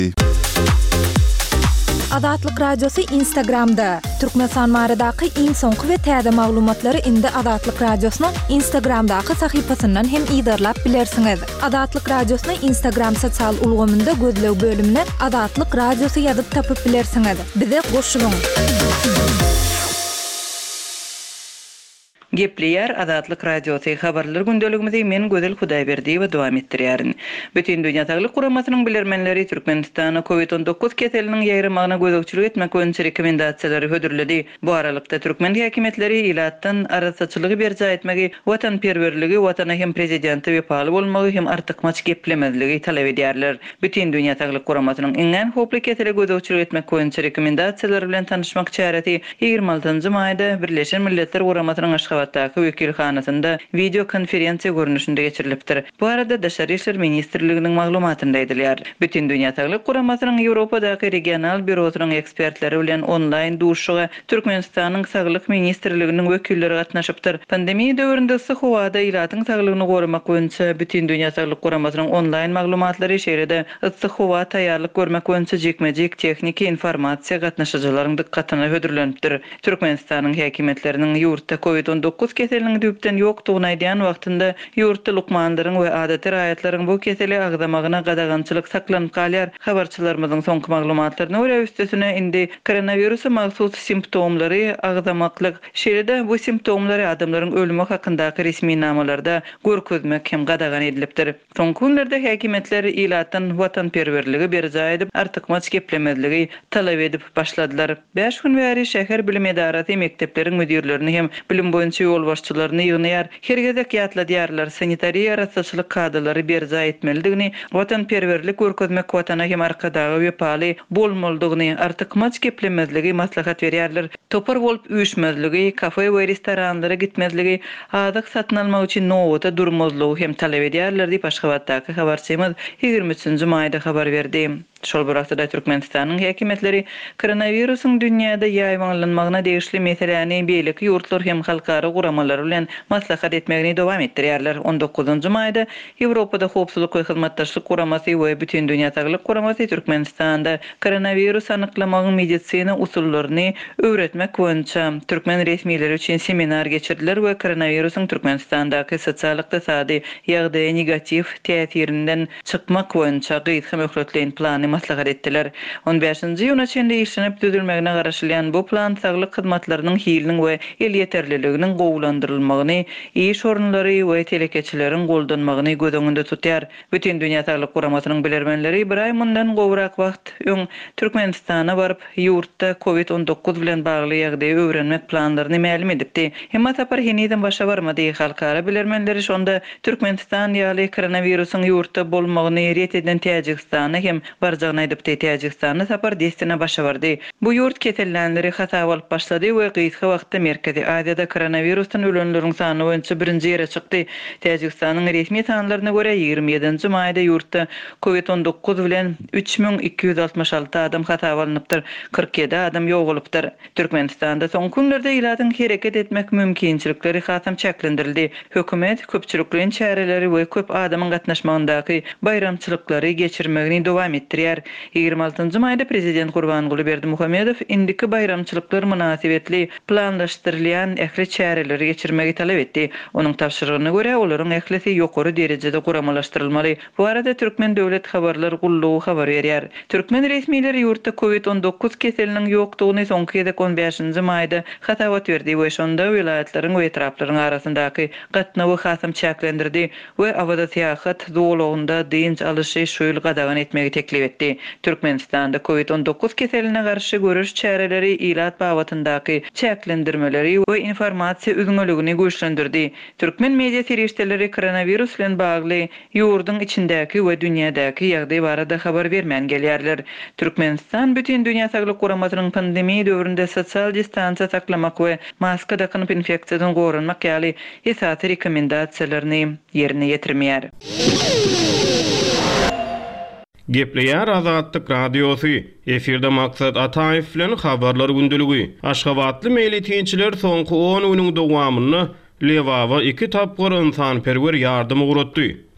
Adatlyk Radiosu Instagramda. Türkmenistan maradaky iň soňky we täze maglumatlary indi Adatlyk Radiosynyň Instagramdaky sahypasyndan hem ýygdyrlap bilersiňiz. Adatlyk Radiosynyň Instagram sosial ulgamynda gözlew bölümine Adatlyk Radiosu ýazyp tapyp bilersiňiz. Bize goşulyň. Gepleýär Adatlyk Radiosu habarlar gündeligimizi men Gözel Hudaýberdi we dowam etdirýärin. Bütün dünýä Saglyk Guramasynyň bilermenleri Türkmenistana COVID-19 keseliniň ýaýramagyna gözegçilik etmek boýunça rekomendasiýalary hödürledi. Bu aralykda Türkmen häkimetleri ilatdan arasaçylygy berja etmegi, watanperwerligi, watana hem prezidenti we paly bolmagy hem artykmaç geplemezligi talap edýärler. Bütün dünýä Saglyk Guramasynyň iňen hoply kesele gözegçilik etmek boýunça rekomendasiýalary bilen tanışmak çäreti 26-njy maýda Birleşen Milletler Guramasynyň Aşgabatdaky wekilhanasynda video konferensiýa görnüşinde geçirilipdir. Bu arada Daşary işler ministrliginiň maglumatynda edilýär. Bütün dünýä Saglyk Guramasynyň Ýewropadaky regional bürosynyň ekspertleri bilen online duşuga Türkmenistanyň Saglyk ministrliginiň wekilleri gatnaşypdyr. Pandemiýa döwründe ısyk howada ilatyň saglygyny gorumak boýunça bütün dünýä Saglyk Guramasynyň online maglumatlary şeýlede ısyk howa taýýarlyk görmek boýunça jekmejek tekniki informasiýa gatnaşyjylaryň dikkatyna hödürlenipdir. Türkmenistanyň häkimetleriniň ýurtda COVID-19 keseliniň düpden ýokdugyny aýdýan wagtynda ýurtda lukmanlaryň we adaty raýatlaryň bu keseli agdamagyna gadagançylyk saklanyp galýar. Habarçylarymyzyň soňky maglumatlaryna görä üstesine indi koronawirusa magsus simptomlary agdamaklyk şeýlede bu simptomlary adamlaryň ölümi hakyndaky resmi namalarda görkezmek hem gadagan edilipdir. Soňky günlerde häkimetler ilatdan watanperwerligi berja edip artykmaç geplemezligi talap edip başladylar. 5 gün bäri şäher bilim edarasy mektepleriň müdirlerini hem bilim boýunça ýol başçylaryny ýygnaýar. Hergedek ýatladyarlar sanitariýa rasaçylyk kadrlary berja etmelidigini, watanperwerlik görkezmek watana hem arkadagy we paly bolmalydygyny, artykmaç geplemezligi maslahat berýärler. Topar bolup üýüşmezligi, kafe we restoranlara gitmezligi, adyk satyn almak üçin nowata durmazlygy hem talap edýärler diýip Aşgabatdaky habarçymyz 23-nji maýda habar berdi. Şol wagtda Türkmenistanyň häkimetleri koronawirusyň dünýäde ýaýmanlanmagyna degişli meseleni beýleki ýurtlar hem halkara guramalar bilen maslahat etmegini dowam etdirýärler. 19-njy maýda Ýewropada howpsuzlyk we hyzmatdaşlyk guramasy we bütün dünýä Saglyk Guramasy Türkmenistanda koronawirus anyklamagyň medisina usullaryny öwretmek boýunça türkmen resmileri üçin seminar geçirdiler we koronawirusyň Türkmenistandaky sosial-ykdysady ýagdaýa negativ täsirinden çykmak boýunça gyýdy möhletleýän plany maslahat etdiler. 15-nji ýyla çende işlenip düzülmegine garaşylýan bu plan saglyk hyzmatlarynyň hiliniň we el ýeterliliginiň gowlandyrylmagyny, iş orunlary we telekeçileriň goldanmagyny göz öňünde tutýar. Bütün dünýä Saglyk Guramasynyň bilermenleri bir ay mundan gowrak wagt öň Türkmenistana baryp ýurtda COVID-19 bilen bagly ýagdaýy öwrenmek planlaryny ma'lum edipdi. Hemma tapar heniden başa barmady. Halkara bilermenleri şonda Türkmenistan ýaly koronawirusyň ýurtda bolmagyny ret eden Täjikistana hem barjagna edipdi. Täjikistana tapar destine başa bardy. Bu ýurt kesellenleri hata bolup başlady we gyýyky wagtda Merkezi Aziýada koronavirusdan ölenleriň sany boýunça birinji ýere çykdy. Täjikistanyň resmi sanlaryna görä 27-nji maýda ýurtda COVID-19 bilen 3266 adam hata bolupdyr. 47 adam ýogulypdyr. Türkmenistanda soňky günlerde ilatyň hereket etmek mümkinçilikleri hasam çeklendirildi. Hökümet köpçülikliň çäreleri we köp adamyň gatnaşmagyndaky bayramçylyklary geçirmegini dowam etdirýär. 26-njy maýda prezident Gurbanguly Berdimuhammedow indiki bayramçylyklar münasibetli planlaşdyrylýan ähli çäreleri geçirmegi talap etdi. Onuň tapşyrygyna görä olaryň ählisi ýokary derejede guramalaşdyrylmaly. Bu arada Türkmen döwlet habarlar gullugy habar berýär. Türkmen resmileri ýurtda COVID-19 keseliniň ýokdugyny soňky 15-nji maýda hatawat berdi we şonda vilayatlariň we etraplaryň arasyndaky gatnawy hasam çäklendirdi we awada syýasat dowlugynda dynç alyşy şöýl gadagan etmegi teklip etdi. Türkmenistanda COVID-19 keseline garşy görüş çäreleri ilat babatyndaky çäklendirmeleri we informasiýa üzgünligini güýçlendirdi. Türkmen media serişdeleri koronavirus bilen bagly ýurduň içindäki we dünýädäki ýagdaý barada habar bermän gelýärler. Türkmenistan bütün dünýä Saglyk Guramasynyň pandemiýa döwründe sosial distansiýa saklamak we maska takanyp infeksiýadan gorunmak ýaly esasy rekomendasiýalaryny ýerine ýetirmeýär. Gepleýär Azatlyk Radiosu. Efirde maksat Ataýew bilen habarlar gündeligi. Aşgabatly meýletiňçiler soňky 10 güniň dowamyny Lewawa 2 tapgyr insan perwer ýardymy guratdy.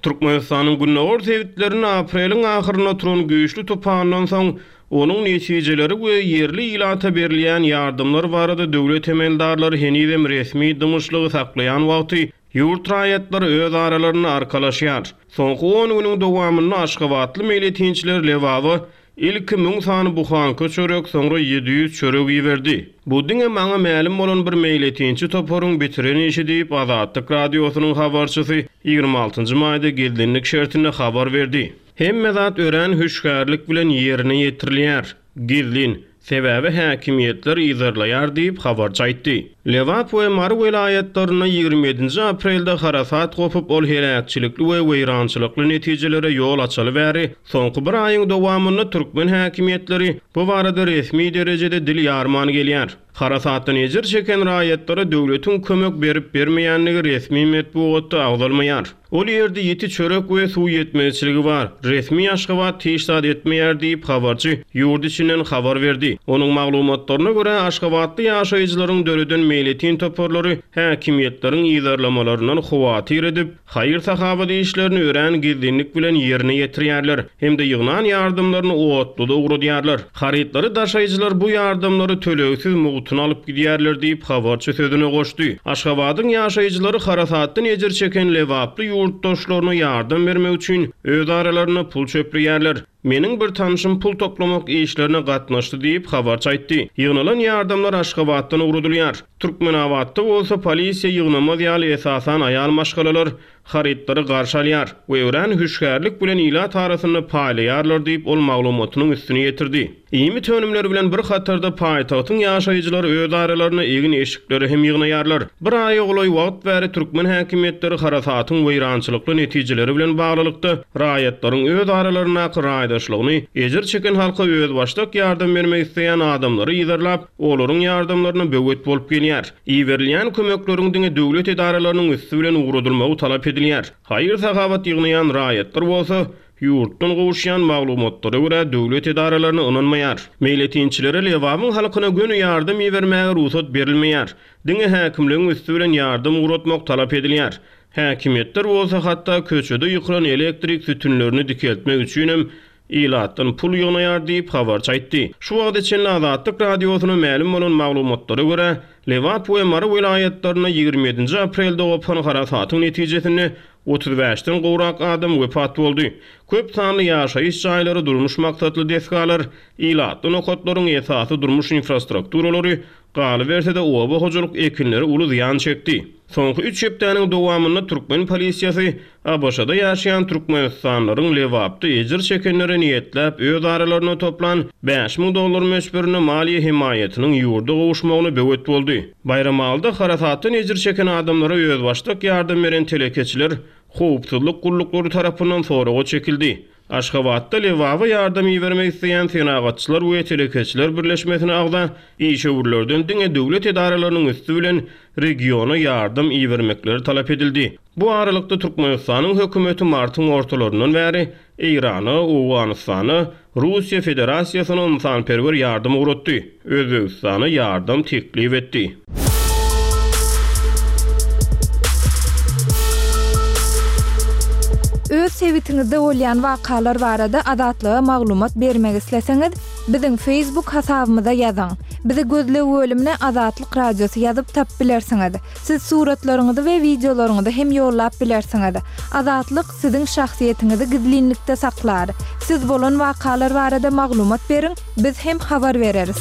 Türkmenistanyň Günnäwür sewitlerini apreliň ahyryna turan güýçli topandan soň onun netijeleri we yerli ilata berilýän ýardymlar barada döwlet emeldarlary henizem resmi dymışlygy saklaýan wagty ýurt raýatlary öz aralaryny arkalaşýar. Soňky 10 güniň dowamyny Aşgabatly meýletinçiler lewawy ilk 1000 sany buhanka çörek soňra 700 çörek ýiberdi. Bu diňe maňa ma'lum bolan bir meýletinçi toporuň bitireni işi diýip Azatlyk radiosynyň habarçysy 26-njy maýda geldiňlik şertine habar berdi. Hemme zat ören hüşgärlik bilen ýerine ýetirilýär. Gizlin sebäbi häkimiýetler izarlaýar diýip habarçy aýtdy. Lewap we Mar welaýatlaryna 27 aprelde harasat gopup ol helakçylikli we weýrançylykly netijelere ýol açaly bäri soňky bir aýyň dowamyny türkmen häkimiýetleri bu barada resmi derejede dil ýarmany gelýär. Harasatdan ejir çeken raýatlara döwletiň kömek berip bermeýänligi resmi medeniýetde agdalmaýar. Ol ýerde ýeti çörek we suw ýetmezçiligi bar. Resmi Aşgabat teşkil etmeýär diýip habarçy ýurt içinden habar berdi. Onuň maglumatlaryna görä Aşgabatly ýaşaýjylaryň döredin meýletin toporlary häkimiýetleriň ýyzarlamalaryndan howatyr edip, haýyr sahabat işlerini ören gizlinlik bilen ýerine ýetirýärler. Hemde ýygnan ýardymlaryny owatlyda ugrudýarlar. Harytlary daşaýjylar bu ýardymlary töleksiz mugtun alyp gidýärler diýip habarçy sözüne goşdy. Aşgabatyň ýaşaýjylary harasatdan ejir çeken lewaply ýurtdaşlaryna ýardym bermek üçin öz aralaryna pul çöplüýärler. Meniň bir tanışym pul toplamak işlerine gatnaşdy diýip habarçy aýtdy. Ýygnalan ýardymlar Aşgabatdan ugrudylýar. Türkmenawatda bolsa polisiýa ýygnama ýaly esasan aýal maşgalalar harytlary garşy alýar we ören hüşgärlik bilen ilat arasyny paýlaýarlar diýip ol maglumatynyň üstüne ýetirdi. Ýymy tönümler bilen bir hatarda paýtagtyň ýaşaýjylary öz aralaryna egin eşikleri hem ýygnaýarlar. Bir aý ogloý wagt bäri türkmen häkimiýetleri harasatyň weýrançylykly netijeleri bilen baglylykda raýatlaryň öz aralaryna raýdaşlygyny ejir çeken halka öz başlyk ýardym bermek isleýän adamlary ýyzarlap, olaryň ýardymlaryna böwet bolup gelýär. Iwerilýän kömekleriň diňe döwlet edaralarynyň üstü bilen ugrudylmagy talap edilýär. Haýyr sahabat ýygnaýan raýatlar bolsa ýurtdan gowuşýan maglumatlara görä döwlet edaralaryny ynanmaýar. Meýletinçilere lewabyň halkyna gönü ýardym ýermäge ruhsat berilmeýär. Diňe häkimligiň üstü bilen ýardym ugrutmak talap edilýär. Häkimiýetler bolsa hatda köçede ýykran elektrik sütünlerini dikeltmek üçin hem ilatdan pul ýygnaýar diýip habarçy aýtdy. Şu wagtda çenli Azatlyk radiosyna ma'lum bolan maglumatlara görä Lewap we Mar welaýatlaryna 27 aprelde gopan harasatyň netijesinde 35-den gowrak adam wepat boldy. Köp sanly ýaşaýyş jaýlary durmuş maksatly desgalar, ilatdan okatlaryň esasy durmuş infrastrukturalary galy bersede oba hojalyk ekinleri uly ziýan çekdi. Soňky 3 hepdeniň dowamyny türkmen polisiýasy Abaşada ýaşaýan türkmenistanlaryň Lewapda ejir çekenlere niýetlep öz aralaryna toplan $5.000 meşberini maliýe himayetiniň ýurda gowuşmagyny böwet boldy. Bayramalda harasatdan ejir çeken adamlara öz başlyk ýardym beren telekeçiler howpsuzlyk gullukları tarapyndan soraga çekildi. Aşgabatda Lewapy ýardym bermek isleýän senagatçylar we telekeçiler birleşmesine agda işewurlerden diňe döwlet edaralarynyň üstü bilen regiona ýardym bermekleri talap edildi. Bu aralykda Türkmenistanyň hökümeti martyň ortalaryndan bäri Irany, Owganystany, Russiýa Federasiýasyna insanperwer ýardym ugrutdy. Özbegistana ýardym teklip etdi. Öz sevitiňizde bolýan wakalar barada adatlyga maglumat bermek isleseňiz, biziň Facebook hasabymyza ýazyň. Bizi gözle bölümine Azatlyk radiosu ýazyp tap bilersiňiz. Siz suratlaryňyzy we videolaryňyzy hem ýollap bilersiňiz. Azatlyk siziň şahsiýetiniňizi gizlinlikde saklar. Siz bolan wakalar barada maglumat beriň, biz hem habar bereriz.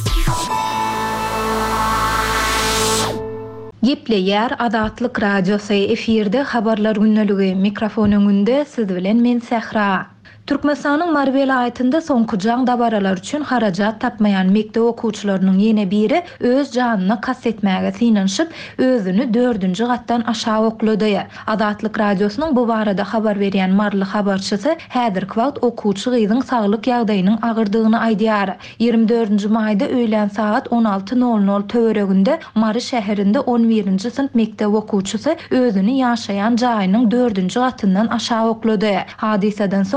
Gepleýär Azatlyk radiosu efirde habarlar günneligi mikrofonuňynda siz bilen men Sehra. Türkmenistanyň Mar welaýatynda soňky jaň dabaralar üçin harajat tapmaýan mektep okuwçylarynyň ýene biri öz janyny kassetmäge synanyşyp özüni 4-nji gatdan aşağı oklady. Azatlyk radiosynyň bu barada habar berýän marly habarçysy häzirki wagt okuwçy gyzyň saglyk ýagdaýynyň agyrdygyny aýdýar. 24-nji maýda öýlen saat 16:00 töwereginde Mary şäherinde 11-nji synp mektep okuwçysy özüni ýaşaýan jaýynyň 4-nji gatyndan aşağı oklady. Hadiseden soň gyzyň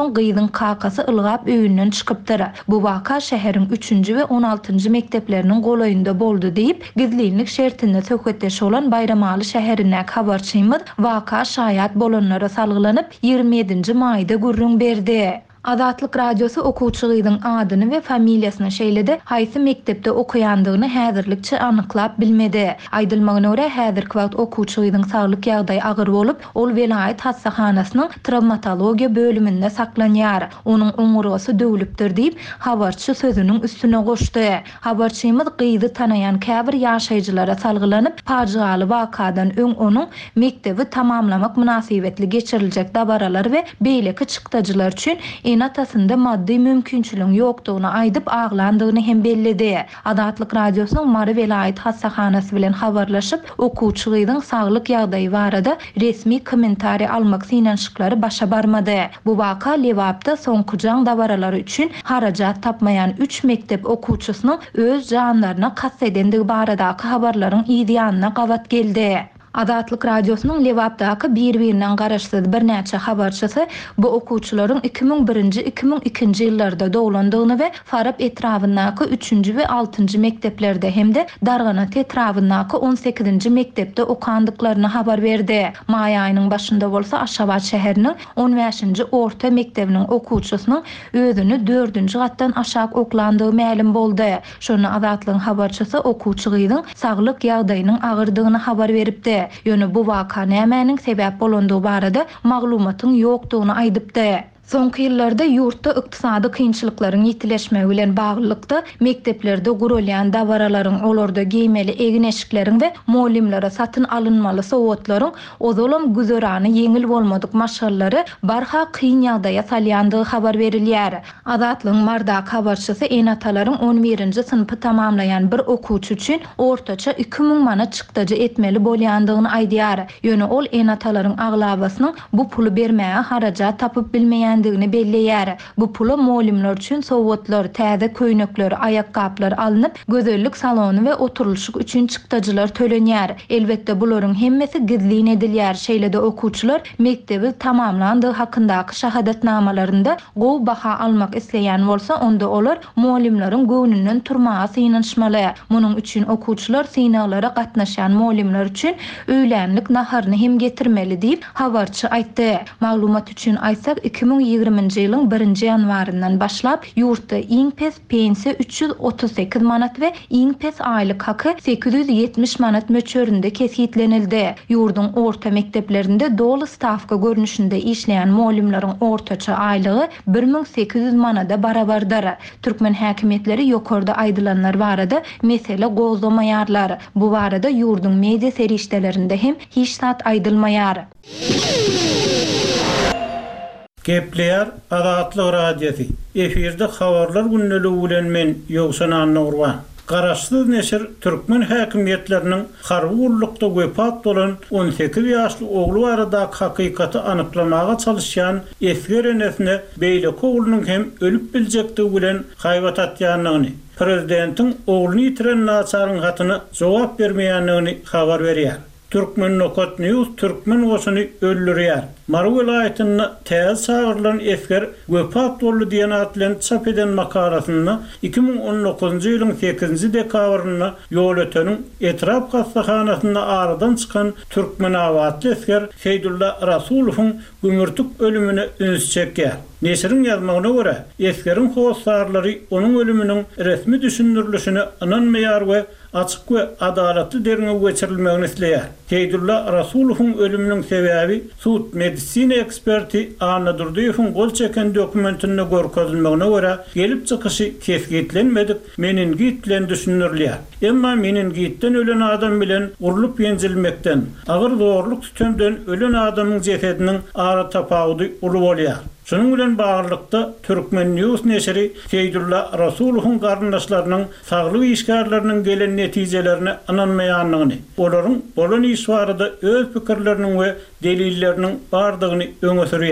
ýylyň kakasy ılgap öýünden çykypdyr. Bu waka şäheriň 3-nji we 16-njy mekdepleriniň golaýynda boldy diýip gizlilik şertinde söhbetleşip bolan Bayramaly şäherinden habarçymyz waka şaýat bolanlara salgylanyp 27-nji maýda gürrüň berdi. Azatlyk radiosu okuwçylygyň adyny we familiýasyny şeýledi, haýsy mektepde okuýandygyny häzirlikçe anyklap bilmedi. Aýdylmagyna görä häzirki wagt okuwçylygyň saglyk ýagdaýy agyr bolup, ol Velayet hasahanasynyň travmatologiýa bölüminde saklanýar. Onuň oňurgasy döwlüpdir diýip habarçy sözüniň üstüne goşdy. Habarçymyz gyzy tanaýan käbir ýaşaýjylara salgylanyp, pajigaly wakadan öň onuň mektebi tamamlamak münasibetli geçiriljek dabaralary we beýleki çykdajylar üçin enatasynda maddi mümkinçiligin ýokdugyny aýdyp aglandygyny hem bellidi. Azatlyk radiosynyň Mary Velayet hasahanasy bilen habarlaşyp, okuwçylygyň saglyk ýagdaýy barada resmi kommentari almak synanşyklary başa barmady. Bu waka Lewapda soňky jaň dabaralary üçin harajat tapmayan 3 mektep okuwçysynyň öz janlaryna kast edendigi baradaky habarlaryň ýa-da gawat geldi. Azatlyk radiosynyň Lewapdaky bir-birinden garaşsyz bir näçe habarçysy bu okuwçylaryň 2001-nji 2002-nji ýyllarda dowlandygyny we Farab etrafyndaky 3-nji we 6-njy mekteplerde hemde Darganat etrafyndaky 18-nji mektepde okandyklaryny habar berdi. Maý aýynyň başynda bolsa Aşgabat şäheriniň 15-nji orta mektebiniň okuwçysynyň özüni 4-nji gatdan aşağı oklandygy ma'lum boldy. Şonu Azatlygyň habarçysy okuwçylygyň saglyk ýagdaýynyň agyrdygyny habar beripdi. Ýöne bu waka nämening sebäp bolandygy barada maglumatyň ýokdugyny aýdypdy. Soňky ýyllarda ýurtda ykdysady kynçylyklaryň ýitileşmegi bilen baglykda mekteplerde gurulýan dabaralaryň, olarda giýmeli egin eşikleriň we muallimlere satyn alynmaly sowatlaryň ozalam güzerany ýeňil bolmadyk maşgallary barha kyn ýagdaýa salýandygy habar berilýär. Azatlygyň mardak habarçysy enatalaryň 11-nji synpy tamamlayan bir okuwçy üçin ortaça 2000 manat çykdajy etmeli bolýandygyny aýdýar. Ýöne ol enatalaryň aglabasynyň bu puly bermäge harajat tapyp bilmeýän belleýär. Bu pula muallimler üçin sowatlar, täze köýnekler, aýakkaplar alınıp, gözellik salony we oturulşyk üçin çykdajylar tölenýär. Elbetde bularyň hemmesi gizlin edilýär. Şeýlede okuwçylar mektebi tamamlandygy hakyndaky şahadatnamalarynda gowy baha almak isleýän bolsa, onda olar muallimleriň göwnünden turmagy synanşmaly. Munyň üçin okuwçylar synaglara gatnaşan muallimler üçin öýlenlik naharyny hem getirmeli diýip habarçy aýtdy. Maglumat üçin aýsak 2020-nji ýylyň 1-nji ýanwaryndan başlap ýurtda iň pes pensiýa 338 manat we iň pes aýlyk haky 870 manat möçöründe kesitlenildi. Ýurdun orta mekteplerinde dolu stavka görnüşinde işleýän muallimleriň ortaça aýlygy 1800 manada barabardyr. Türkmen häkimetleri ýokarda aýdylanlar barada mesele gozlamaýarlar. Bu barada ýurdun media serişdelerinde hem hiç zat aýdylmaýar. Gepleýär Azatlyk radiosu. Efirde habarlar günneligi bilen men Ýogsan Nurwan. Garaşsyz neşir Türkmen häkimetleriniň harwurlukda wepat bolan 18 ýaşly ogly barada hakykaty anyklamaga çalışýan esger enesine beýleki oglunyň hem ölüp biljekdigi bilen haýbat atýanlygyny, prezidentiň ogluny ýitiren naçaryň hatyny jogap bermeýänligini habar berýär. Türkmen Nokat News Türkmen goşuny öldürýär. Mary welaýatyny täze sagyrlan esger wepat boldy diýen atlan çap eden makalasyny 2019-njy ýylyň 8-nji dekabrynda ýol öteniň etrap hastahanasyna aradan çykan Türkmen awatly esger Seýdulla Rasulowyň gümürtük ölümine üns çekýär. Nesiriň ýazmagyna görä, esgeriň howsarlary onuň ölüminiň resmi düşündirilişini ananmaýar we açyk we adalatly derine geçirilmegini isleýär. Seýdulla Rasulowyň ölüminiň sebäbi sud medisina eksperti Anna Durdiýewiň gol çeken dokumentinde görkezilmegine görä, gelip çykyşy kesgitlenmedik, meningit bilen düşündirilýär. Emma meningitden ölen adam bilen urulup ýenjilmekden, agyr zorluk tütemden ölen adamyň jesediniň ara tapagy uly bolýar. Şunun bilen bağırlıkta Türkmen News neşri Seýdulla Rasulowyň garyndaşlarynyň saglyk işgärleriniň gelen netijelerini ananmaýanlygyny, olaryň bolan iş barada öz pikirleriniň we delilleriniň bardygyny öňe sürýär.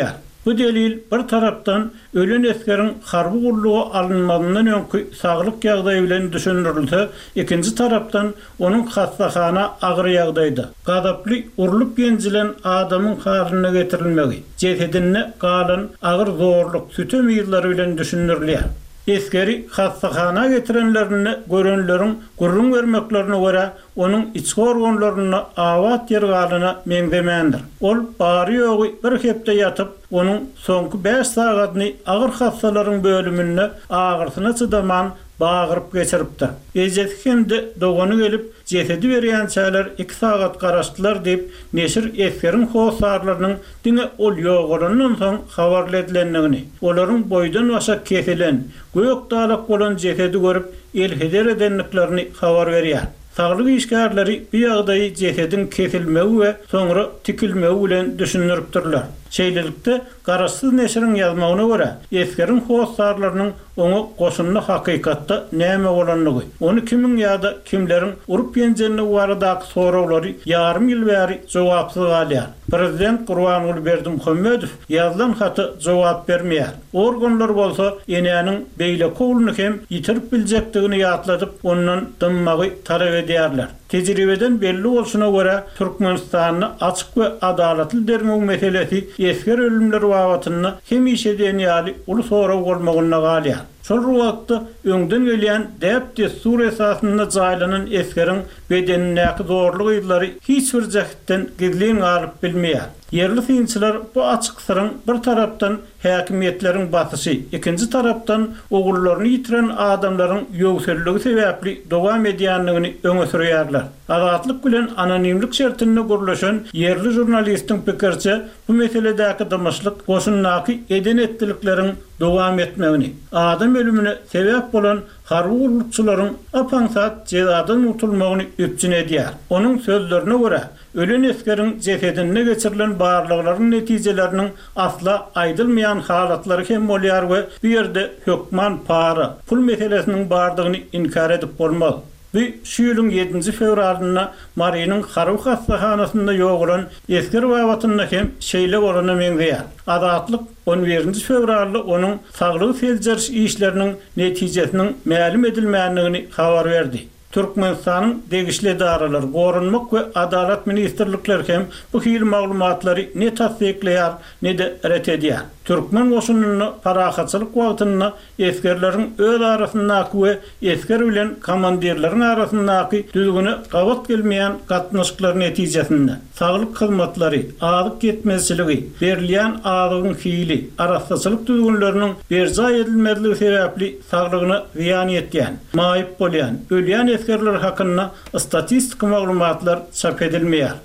Bu delil bir tarapdan ölen eskerin harby gurluğu alınmagynyň öňkü saglyk ýagdaýy bilen düşünülýär. Ikinji tarapdan onuň hastahana agyr ýagdaýda gadaply urulup genjilen adamyň halyna getirilmegi, cesedine galan agyr zorluk sütem ýyllary bilen düşünülýär. Eskeri hastahana getirenlerini görenlerin gurrun vermeklerine göre onun içki organlarına avat yergalına meňdemendir. Ol bari ýogy bir hepde yatıp onun soňky 5 sagatyny agyr hastalaryň bölümine agyrsyna çydaman bağırıp geçiripdir. Ejeti hemde dogany gelip cesedi berýän çäler 2 sagat garaşdylar diýip neşir eskerin hosarlarynyň diňe ol ýogalanyň soň habar edilendigini, olaryň boýdan başa kesilen, göýek dalak bolan cesedi görüp elheder edenliklerini habar berýär. Saglyk işgärleri bu ýagdaýy cesedin kesilmegi we soňra tikilmegi bilen düşünüripdirler. Şeýlelikde garaşsyz neşiriň ýazmagyna görä, eskerin hosarlarynyň oňa goşunly hakykatda näme bolanlygy, onu kimin ýa-da kimleriň urup ýenjenligi baradaky soraglary ýarym ýyl bäri jogapsyz galýar. Prezident Gurbanuly Berdimuhammedow ýazlan haty jogap bermeýär. Organlar bolsa enäniň beýle kowluny hem ýitirip biljekdigini ýatladyp ondan dymmagy talap edýärler. Tejribeden belli bolşuna göre Türkmenistanyny açyk we adalatly dermek meselesi esker ölümler wagtyny hem işeden ýaly uly sorag bolmagyna galýar. Şol wagtda öňden gelýän däp destur esasynda jaýlanan eskerin bedenindäki zorluk ýyllary hiç bir jahitden gizlen alyp bilmeýär. Yerli synçylar bu açyk syryň bir tarapdan häkimiýetleriň batysy, ikinji tarapdan ogullaryny ýitiren adamlaryň ýöwselligi sebäpli dowam edýänligini öňe sürýärler. Azatlyk bilen anonimlik şertine gurulşan yerli jurnalistiň pikirçe bu meseledäki damaşlyk goşunnaky eden etdilikleriň dowam etmegini, adam ölümüne sebäp bolan harby gurulçylaryň apansat jezadan utulmagyny öpçün edýär. Onuň sözlerine görä, ölen eskerin cesedine geçirilen barlyklaryň netijeleriniň asla aýdylmaýan halatlary hem bolýar we bu ýerde hökman para, pul meselesiniň bardygyny inkar edip bolmaz. Bu şu ýylyň 7 fevralyna Mariýanyň Harby hastahanasynda ýogulan esker wagtyna hem şeýle bolany meňdeýär. Adatlyk 11 fevralda onuň saglyk feljerş işleriniň netijesiniň ma'lum edilmänligini habar berdi. Türkmenistanyň degişli idaralar, gorunmak we adalat ministrlikleri hem bu hil maglumatlary ne tasdikleýär, ne de ret edýär. Türkmen goşunyny parahatçylyk wagtyna eskerleriň öz arasyndaky we esker bilen komandirleriň arasyndaky düzgüne gabat gelmeýän gatnaşyklary netijesinde saglyk hyzmatlary, adyk ketmezçiligi, berilýän adygyň hili, arasdaçylyk düzgünleriniň berja edilmezligi sebäpli saglygyna ziýan ýetýän, maýyp bolýan, ölýän eskerler hakynda statistik maglumatlar çap edilmeýär.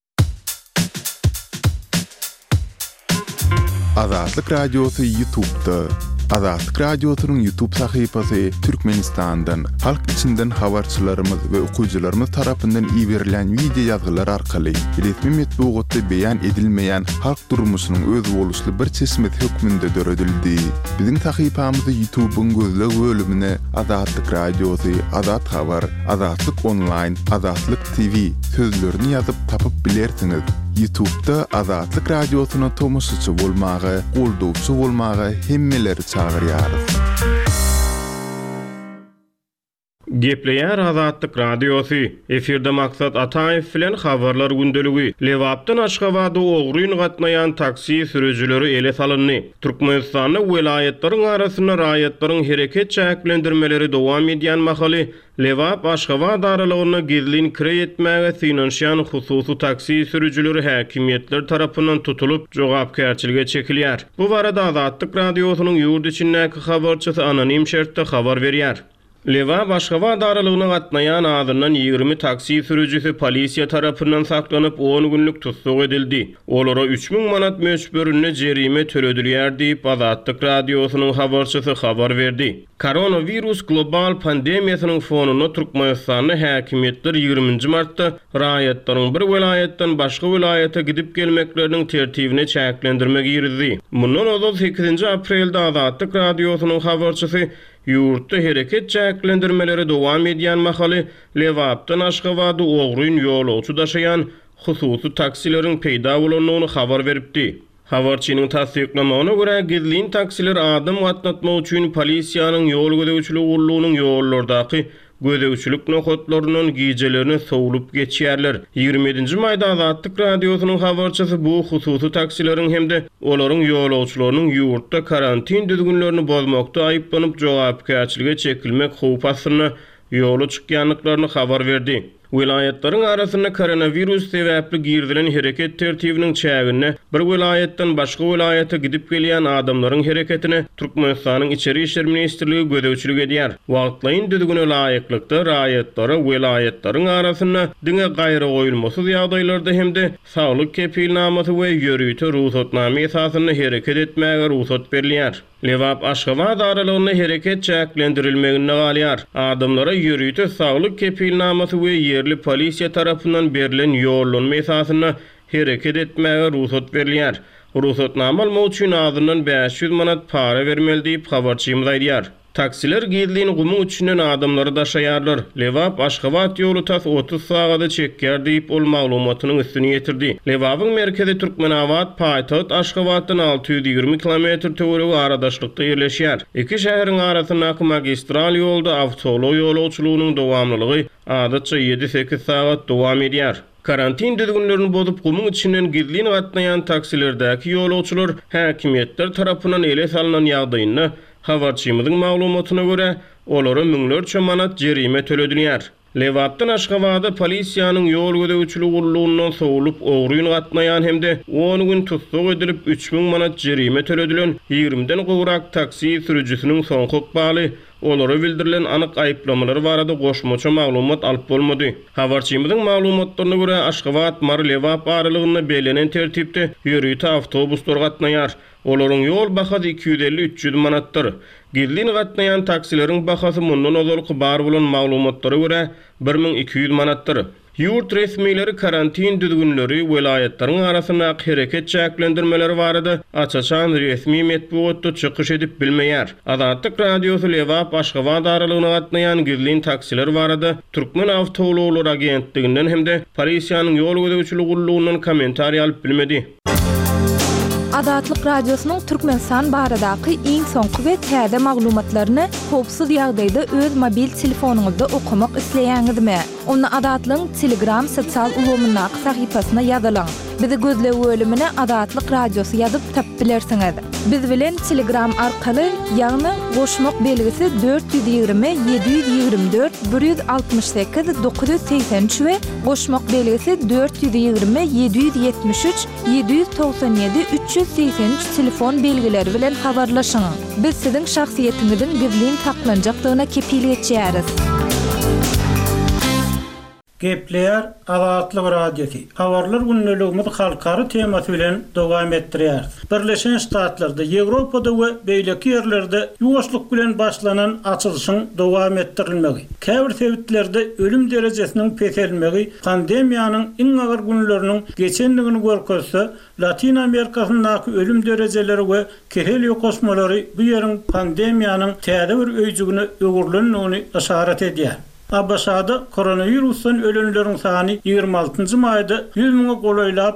Azatlyk radiosu YouTube'da. Azatlyk radiosynyň YouTube sahypasy Türkmenistandan, halk içinden habarçylarymyz we okuwçylarymyz tarapyndan iýerilen video ýazgylar arkaly resmi metbuatda beýan edilmeýän halk durmuşynyň öz boluşly bir çeşmet hökmünde döredildi. Biziň sahypamyzy YouTube'un gözleg bölümine Azatlyk radiosu, Azat habar, Azatlyk online, Azatlyk TV sözlerini ýazyp tapyp bilersiňiz. YouTube'da Azatlyk radiosyna tomoşçy bolmagy, goldowçy bolmagy hemmeleri çagyrýarys. Gepleýär Azatlyk radiosu. Efirde maksat Ataýew bilen habarlar gündeligi. Lewapdan Aşgabatda ogruýyn gatnaýan taksi sürüjileri ele salyndy. Türkmenistanyň welaýetlaryň arasyna raýatlaryň hereket çäklendirmeleri dowam edýän mahaly Lewap Aşgabat aralygyny gizlin kire etmäge synanşan hususy taksi sürüjileri häkimiýetler tarapyndan tutulup jogapkärçilige çekilýär. Bu barada Azatlyk radiosynyň ýurt içindäki habarçysy anonim şertde habar berýär. Lewap Aşgabat aralygyna gatnaýan adından 20 taksi sürüjisi polisiýa tarapyndan saklanyp 10 günlük tutsuk edildi. Olara 3000 manat möçberine jerime töredilýär diýip Azatlyk radiosynyň habarçysy habar berdi. Koronavirus global pandemiýasynyň fonuna Türkmenistanyň häkimiýetleri 20 martda raýatlaryň bir welaýetden başga welaýata gidip gelmekleriniň tertibine çäklendirmek girdi. Mundan 8 aprelde Azatlyk radiosynyň habarçysy ýurtda hereket çäklendirmeleri dowam edýän mahaly Lewapdan Aşgabatda ogruýyn ýolagçy daşaýan hususy taksileriň peýda bolanyny habar beripdi. Habarçynyň tasdiklamagyna görä gizlin taksiler adam gatnatmak üçin polisiýanyň ýol gödäwçiligi gurulunyň ýollardaky gödäwçilik nokatlarynyň gijelerini sowlup geçýärler. 27-nji maýda Azatlyk radiosynyň habarçysy bu hususy taksileriň hemde olaryň ýolagçylarynyň ýurtda karantin düzgünlerini bozmakda aýyplanyp jogapkärçilige çekilmek howpasyny ýola çykýanlyklaryny habar berdi. Vilayetlerin arasında koronavirus sebäpli girdilen hereket tertibinin çägine bir vilayetden başga vilayete gidip gelýän adamlaryň hereketine Türkmenistanyň Içeri işler ministrligi gödäwçilik edýär. Wagtlaýyn düzgüne laýyklykda raýatlara vilayetlerin arasında diňe gaýry goýulmasy ýagdaýlarda hemde saglyk kepilnamasy we ýörüýte ruhsatname esasyna hereket etmäge ruhsat berilýär. Lewap Aşgabat aralygyny hereket çäklendirilmegine galýar. Adamlara ýörüýte saglyk kepilnamasy we yerli polisiýa tarapyndan berilen ýollanma esasyna hereket etmäge ruhsat berilýär. Ruhsatnama almak üçin azyndan 500 manat para bermeli diýip habarçymyz aýdýar. Taksiler gizlin gumun üçinen adamları daşaýarlar. Lewap Aşgabat ýolu tas 30 sagada çekýär diýip ol maglumatynyň üstüne ýetirdi. Lewabyň merkezi Türkmenabad paýtaht Aşgabatdan 620 km töwereg aradaşlykda ýerleşýär. Iki şäheriň arasyndaky magistral ýolda awtolo ýolagçylygynyň dowamlylygy adatça 7-8 sagat dowam edýär. Karantin düzgünlerini bozup gumun içinden gizlin gatnayan taksilerdäki ýolagçylar häkimiýetler tarapyndan ele salynan ýagdaýyny habarçymyzyň maglumatyna görä olary müňlerçe manat jerime töledilýär. Lewapdan Aşgabada polisiýanyň ýol gödäwçiligi gurulundan sowlup ogruýyn gatnaýan hemde 10 gün tutsuk edilip 3000 manat jerime töledilen 20-den gowrak taksi sürüjüsiniň soňky baly olara bildirilen anyk aýyplamary barada goşmaça maglumat alyp bolmady. Habarçymyzyň maglumatlaryna görä Aşgabat Mar Lewap aralygyny belenen tertipde ýörüýte awtobuslar gatnaýar. Olaryň ýol bahasy 250-300 manatdyr. Gizlin gatnaýan taksileriň bahasy mundan ozalky bar bolan maglumatlara görä 1200 manatdyr. Ýurt resmiýetleri karantin düzgünleri welaýetlaryň arasynda hereket çäklendirmeleri barada açaçan resmi metbuatda çykyş edip bilmeýär. Azatlyk radiosy Lewap Aşgabat aralygyna gatnaýan gizlin taksiler barada Türkmen Awtolawlar agentliginden hemde polisiýanyň ýol gödäwçiligi gurulundan kommentariýa alyp bilmedi. Azatlyk radiosynyň Türkmenistan baradaky iň soňky we täze maglumatlaryny howpsuz ýagdaýda öz mobil telefonuňyzda okumak isleýäňizmi? Onu Azatlyň Telegram sosial ulgamyndaky sahypasyna ýazylaň. Bizi gözle bölümine Azatlyk radiosu ýazyp tapylarsyňyz. Biz bilen Telegram arkaly ýagny goşmak belgisi 420 724 168 983 we goşmak belgisi 420 773 797 383 telefon belgileri bilen habarlaşyň. Biz siziň şahsiýetiňizin gizlin saklanjakdygyna kepillik etýäris. Gepleýär Azatlyk radiosu. Habarlar günneligimiz halkary temasy bilen dowam etdirýär. Birleşen Ştatlarda, Ýewropada we beýleki ýerlerde ýuwaşlyk bilen başlanan açylyşyň dowam etdirilmegi, käbir sebeplerde ölüm derejesiniň peselmegi, pandemiýanyň iň agyr günleriniň geçenligini görkezse, Latin Amerikasyndaky ölüm derejeleri we kehel ýokosmalary bu ýeriň pandemiýanyň täze bir öýjügine öwürlenýäni işaret edýär. Abbasada koronavirusdan ölenlerin sany 26-njy maýda 100.000 golaýlap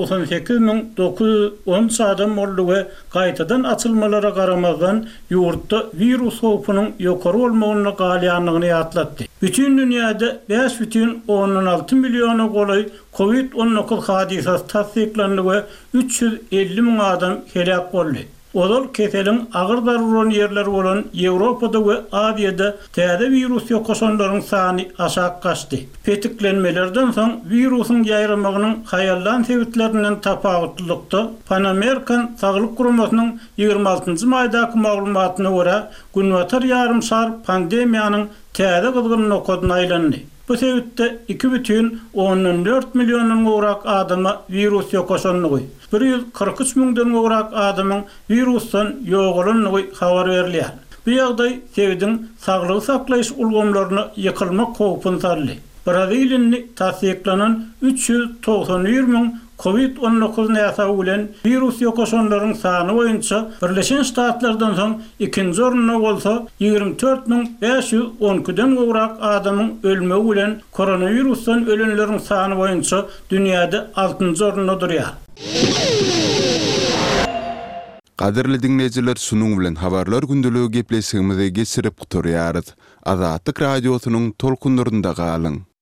98.910 adam boldy we gaýtadan açylmalara garamazdan ýurtda virus howpunyň ýokary bolmagyny galýanlygyny ýatlatdy. Bütün dünýäde 5,16 milyona golay COVID-19 hadisasy tasdiklandy we 350.000 adam helak boldy. Odal keseliň agyr daruran ýerler bolan Ýewropada we Aziýada täze virus ýokaşanlaryň sany aşak gaçdy. Petiklenmelerden soň virusyň ýaýramagynyň haýallan sebeplerinden tapawutlykda Pan Amerikan Saglyk Guramasynyň 26-njy maýdaky maglumatyna görä günwatar ýarymşar pandemiýanyň täze gyzgyn nokatyna aýlandy. Bu sebepde 2,14 milyondan gowrak adama virus ýokaşanlygy, 143.000-den gowrak adamyň virusdan ýogalanlygy habar berilýär. Bu ýagdaý sebäbiň saglyk saklaýyş ulgamlaryny ýykylmak howpyny sarly. Braziliýany tasdiklanan 391.000 COVID-19 näsaby bilen virus ýokaşanlaryň sany boýunça Birleşen Ştatlardan soň ikinji orunda bolsa 24.512-den gowrak adamyň ölmegi bilen koronavirusdan ölenleriň sany boýunça dünýäde 6-njy orunda durýar. Qadirli dinleyijiler, şunun bilen habarlar gündeligi gepleşigimizi geçirip guturýarys. Azatlyk radiosynyň tolkunlarynda galyň.